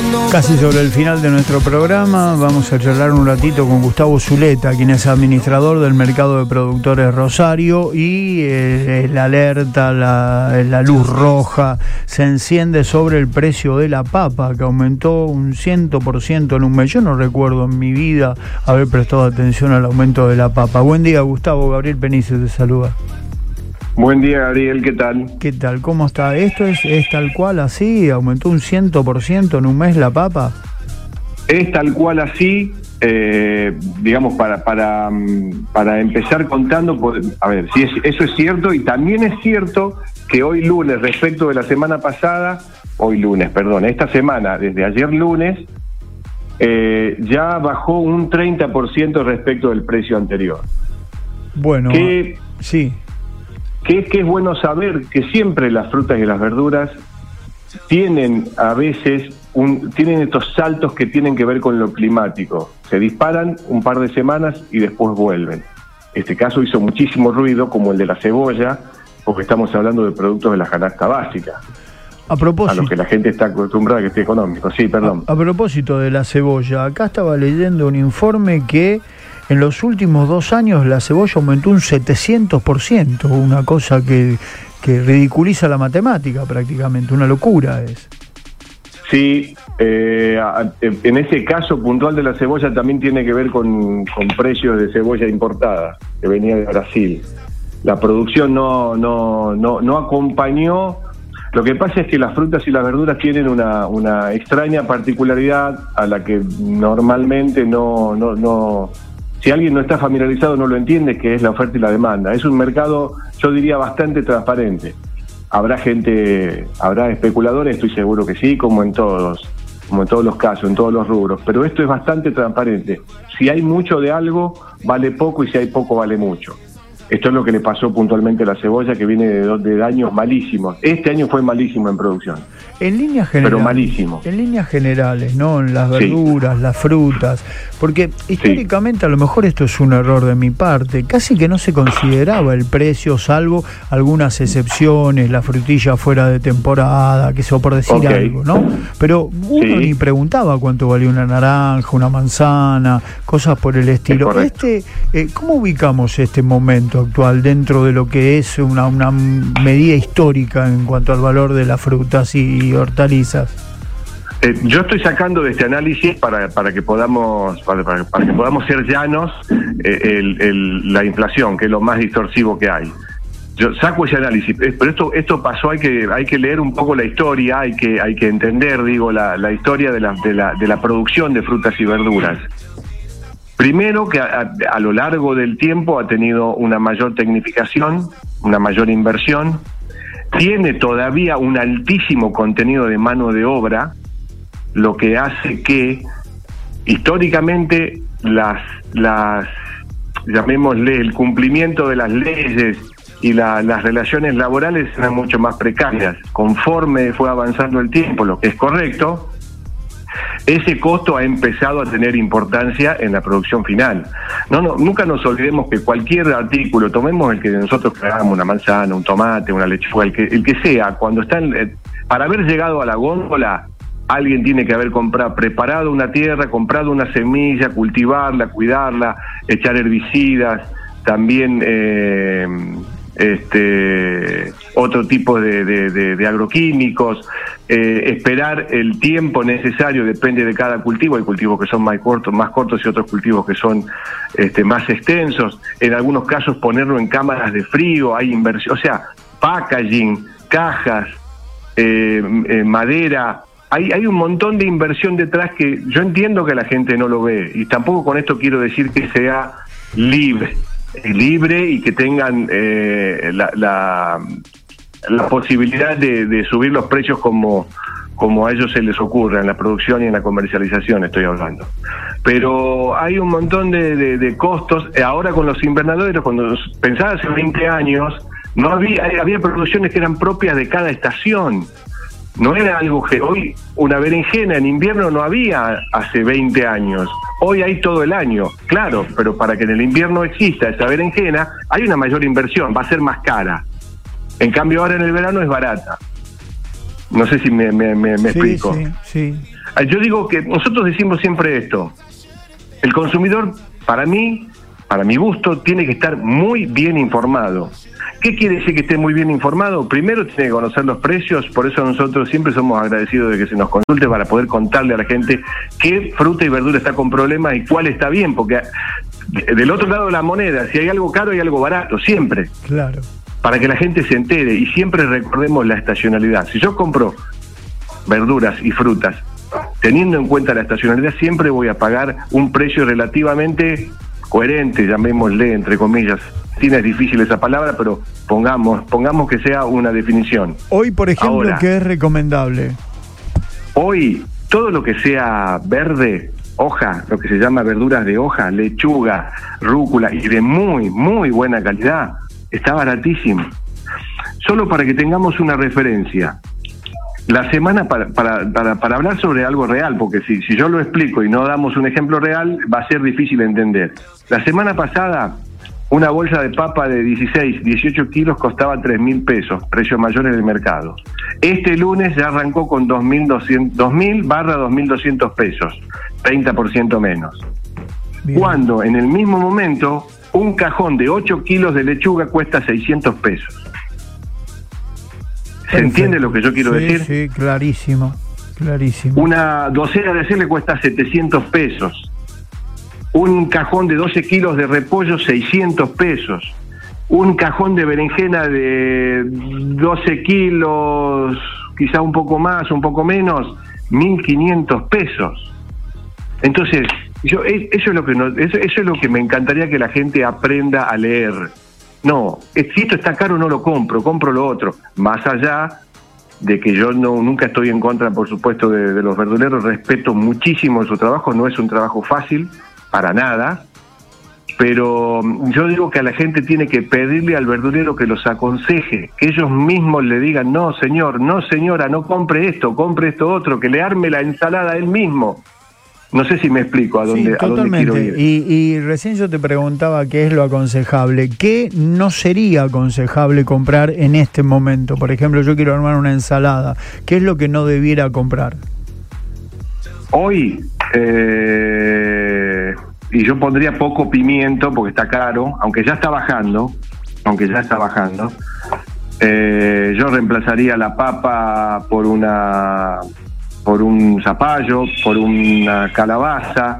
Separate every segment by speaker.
Speaker 1: Casi sobre el final de nuestro programa vamos a charlar un ratito con Gustavo Zuleta, quien es administrador del mercado de productores Rosario, y la alerta, la luz roja se enciende sobre el precio de la papa, que aumentó un 100% en un mes. Yo no recuerdo en mi vida haber prestado atención al aumento de la papa. Buen día, Gustavo. Gabriel Penice te saluda.
Speaker 2: Buen día, Gabriel, ¿qué tal?
Speaker 1: ¿Qué tal? ¿Cómo está? ¿Esto es tal cual así? ¿Aumentó un 100% en un mes la papa?
Speaker 2: Es tal cual así, digamos, para empezar contando, a ver, si eso es cierto, y también es cierto que hoy lunes, respecto de la semana pasada, esta semana, desde ayer lunes, ya bajó un 30% respecto del precio anterior.
Speaker 1: Bueno, sí.
Speaker 2: Que es bueno saber que siempre las frutas y las verduras tienen a veces tienen estos saltos que tienen que ver con lo climático. Se disparan un par de semanas y después vuelven. Este caso hizo muchísimo ruido, como el de la cebolla, porque estamos hablando de productos de la canasta básica.
Speaker 1: A propósito,
Speaker 2: a lo que la gente está acostumbrada a que esté económico. Sí, perdón.
Speaker 1: A propósito de la cebolla, acá estaba leyendo un informe que en los últimos 2 años la cebolla aumentó un 700%, una cosa que ridiculiza la matemática prácticamente, una locura es.
Speaker 2: Sí, en ese caso puntual de la cebolla también tiene que ver con precios de cebolla importada, que venía de Brasil. La producción no acompañó. Lo que pasa es que las frutas y las verduras tienen una extraña particularidad a la que normalmente no si alguien no está familiarizado no lo entiende, que es la oferta y la demanda. Es un mercado, yo diría, bastante transparente. Habrá especuladores, estoy seguro que sí, como en todos los casos, en todos los rubros, pero esto es bastante transparente. Si hay mucho de algo, vale poco, y si hay poco, vale mucho. Esto es lo que le pasó puntualmente a la cebolla, que viene de años malísimos. Este año fue malísimo en producción.
Speaker 1: En líneas generales.
Speaker 2: Pero malísimo.
Speaker 1: En líneas generales, ¿no? En las verduras, sí, las frutas. Porque históricamente, sí, a lo mejor esto es un error de mi parte, casi que no se consideraba el precio, salvo algunas excepciones, la frutilla fuera de temporada, que eso por decir algo, ¿no? Pero uno ni preguntaba cuánto valía una naranja, una manzana, cosas por el estilo. ¿Cómo ubicamos este momento actual dentro de lo que es una medida histórica en cuanto al valor de las frutas y hortalizas?
Speaker 2: Yo estoy sacando de este análisis para que podamos ser llanos la inflación, que es lo más distorsivo que hay. Yo saco ese análisis, pero esto pasó, hay que leer un poco la historia, hay que entender, digo, la historia de la producción de frutas y verduras. Primero, que a lo largo del tiempo ha tenido una mayor tecnificación, una mayor inversión, tiene todavía un altísimo contenido de mano de obra, lo que hace que históricamente llamémosle, el cumplimiento de las leyes y las relaciones laborales eran mucho más precarias. Conforme fue avanzando el tiempo, lo que es correcto, ese costo ha empezado a tener importancia en la producción final. Nunca nos olvidemos que cualquier artículo, tomemos el que nosotros creamos, una manzana, un tomate, una lechuga, el que sea, cuando para haber llegado a la góndola, alguien tiene que haber preparado una tierra, comprado una semilla, cultivarla, cuidarla, echar herbicidas, también otro tipo de agroquímicos, esperar el tiempo necesario, depende de cada cultivo. Hay cultivos que son más cortos y otros cultivos que son más extensos. En algunos casos ponerlo en cámaras de frío, hay inversión, o sea, packaging, cajas, madera. Hay un montón de inversión detrás que yo entiendo que la gente no lo ve, y tampoco con esto quiero decir que sea libre y que tengan la posibilidad de subir los precios como a ellos se les ocurra, en la producción y en la comercialización estoy hablando. Pero hay un montón de costos. Ahora con los invernaderos, cuando pensaba hace 20 años, no había producciones que eran propias de cada estación. No era algo que hoy, una berenjena en invierno no había hace 20 años. Hoy hay todo el año, claro, pero para que en el invierno exista esa berenjena hay una mayor inversión, va a ser más cara. En cambio ahora en el verano es barata. No sé si me explico.
Speaker 1: Sí.
Speaker 2: Yo digo que nosotros decimos siempre esto. El consumidor, para mí, para mi gusto, tiene que estar muy bien informado. ¿Qué quiere decir que esté muy bien informado? Primero tiene que conocer los precios, por eso nosotros siempre somos agradecidos de que se nos consulte para poder contarle a la gente qué fruta y verdura está con problemas y cuál está bien, porque del otro lado de la moneda, si hay algo caro hay algo barato, siempre.
Speaker 1: Claro.
Speaker 2: Para que la gente se entere y siempre recordemos la estacionalidad. Si yo compro verduras y frutas, teniendo en cuenta la estacionalidad, siempre voy a pagar un precio relativamente coherente, llamémosle entre comillas. Es difícil esa palabra, pero pongamos que sea una definición.
Speaker 1: Hoy, por ejemplo, ahora, ¿qué es recomendable?
Speaker 2: Hoy, todo lo que sea verde, hoja, lo que se llama verduras de hoja, lechuga, rúcula y de muy, muy buena calidad, está baratísimo. Solo para que tengamos una referencia. La semana, para hablar sobre algo real, porque si yo lo explico y no damos un ejemplo real, va a ser difícil de entender. La semana pasada, una bolsa de papa de 16, 18 kilos costaba 3.000 pesos, precio mayor en el mercado. Este lunes ya arrancó con 2.000/2.200 pesos, 30% menos. Bien. Cuando en el mismo momento, un cajón de 8 kilos de lechuga cuesta 600 pesos. ¿Se entiende lo que yo quiero decir?
Speaker 1: Sí, clarísimo.
Speaker 2: Una docena de aceite le cuesta 700 pesos. Un cajón de 12 kilos de repollo, 600 pesos. Un cajón de berenjena de 12 kilos, quizá un poco más, un poco menos, 1.500 pesos. Entonces, eso es lo que me encantaría que la gente aprenda a leer. No, si esto está caro no lo compro lo otro. Más allá de que yo nunca estoy en contra, por supuesto, de los verduleros, respeto muchísimo su trabajo, no es un trabajo fácil, para nada, pero yo digo que a la gente tiene que pedirle al verdulero que los aconseje, que ellos mismos le digan, no señor, no señora, no compre esto otro, que le arme la ensalada él mismo. No sé si me explico a dónde quiero ir.
Speaker 1: Y recién yo te preguntaba qué es lo aconsejable. ¿Qué no sería aconsejable comprar en este momento? Por ejemplo, yo quiero armar una ensalada. ¿Qué es lo que no debiera comprar?
Speaker 2: Hoy, y yo pondría poco pimiento porque está caro, aunque ya está bajando. Yo reemplazaría la papa por un zapallo, por una calabaza.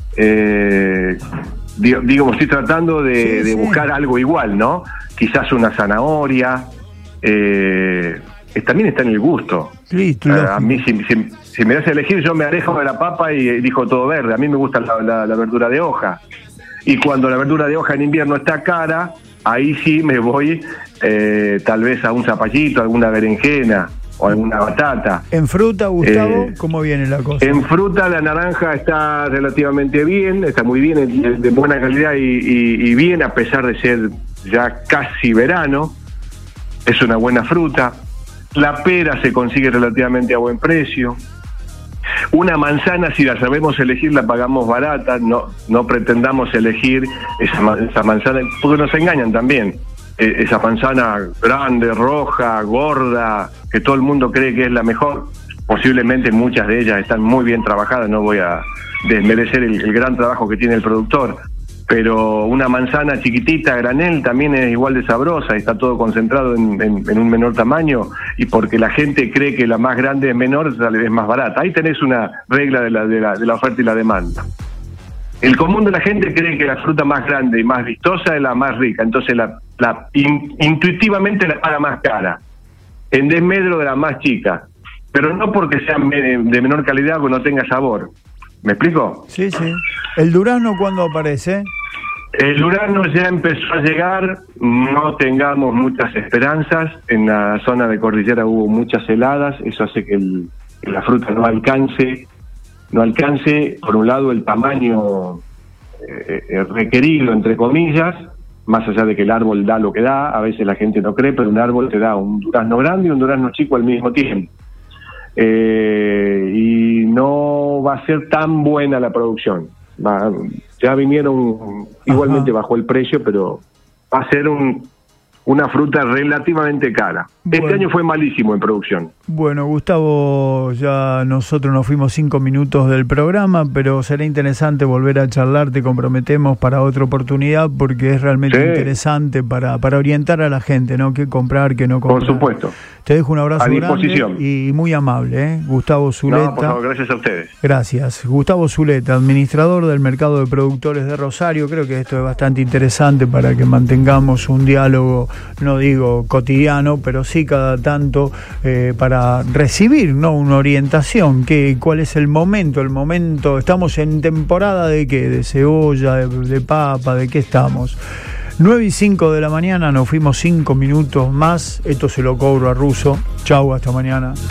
Speaker 2: Estoy tratando de buscar algo igual, ¿no? Quizás una zanahoria. También está en el gusto. Sí, a mí, si me das a elegir, yo me alejo de la papa y elijo todo verde. A mí me gusta la verdura de hoja. Y cuando la verdura de hoja en invierno está cara, ahí sí me voy tal vez a un zapallito, alguna berenjena o alguna batata.
Speaker 1: ¿En fruta, Gustavo, cómo viene la cosa?
Speaker 2: En fruta la naranja está relativamente bien, está muy bien, de buena calidad y bien, a pesar de ser ya casi verano. Es una buena fruta. La pera se consigue relativamente a buen precio. Una manzana, si la sabemos elegir, la pagamos barata. No pretendamos elegir esa manzana, porque nos engañan también. Esa manzana grande, roja, gorda, que todo el mundo cree que es la mejor. Posiblemente muchas de ellas están muy bien trabajadas, no voy a desmerecer el gran trabajo que tiene el productor, pero una manzana chiquitita, granel, también es igual de sabrosa, está todo concentrado en un menor tamaño, y porque la gente cree que la más grande es menor, es más barata. Ahí tenés una regla de la oferta y la demanda. El común de la gente cree que la fruta más grande y más vistosa es la más rica, entonces intuitivamente la paga más cara, en desmedro de la más chica, pero no porque sea de menor calidad o no tenga sabor. ¿Me explico?
Speaker 1: Sí. ¿El durazno cuándo aparece?
Speaker 2: El durazno ya empezó a llegar, no tengamos muchas esperanzas. En la zona de cordillera hubo muchas heladas, eso hace que la fruta no alcance, por un lado, el tamaño requerido, entre comillas, más allá de que el árbol da lo que da. A veces la gente no cree, pero un árbol te da un durazno grande y un durazno chico al mismo tiempo. Y no va a ser tan buena la producción. Ya vinieron, igualmente bajó el precio, pero va a ser una fruta relativamente cara. Bueno. Este año fue malísimo en producción.
Speaker 1: Bueno, Gustavo, ya nosotros nos fuimos 5 minutos del programa, pero será interesante volver a charlar, te comprometemos para otra oportunidad, porque es realmente interesante para orientar a la gente, ¿no? Qué comprar, qué no comprar.
Speaker 2: Por supuesto.
Speaker 1: Te dejo un abrazo
Speaker 2: a disposición.
Speaker 1: Grande y muy amable, Gustavo Zuleta.
Speaker 2: No, por favor, gracias a ustedes.
Speaker 1: Gracias. Gustavo Zuleta, administrador del mercado de productores de Rosario. Creo que esto es bastante interesante para que mantengamos un diálogo, no digo cotidiano, pero sí cada tanto para recibir, ¿no?, una orientación. ¿Cuál es el momento? Estamos en temporada de ¿qué? De cebolla, de papa, ¿de qué estamos? 9:05 de la mañana, nos fuimos 5 minutos más. Esto se lo cobro a Russo. Chau, hasta mañana.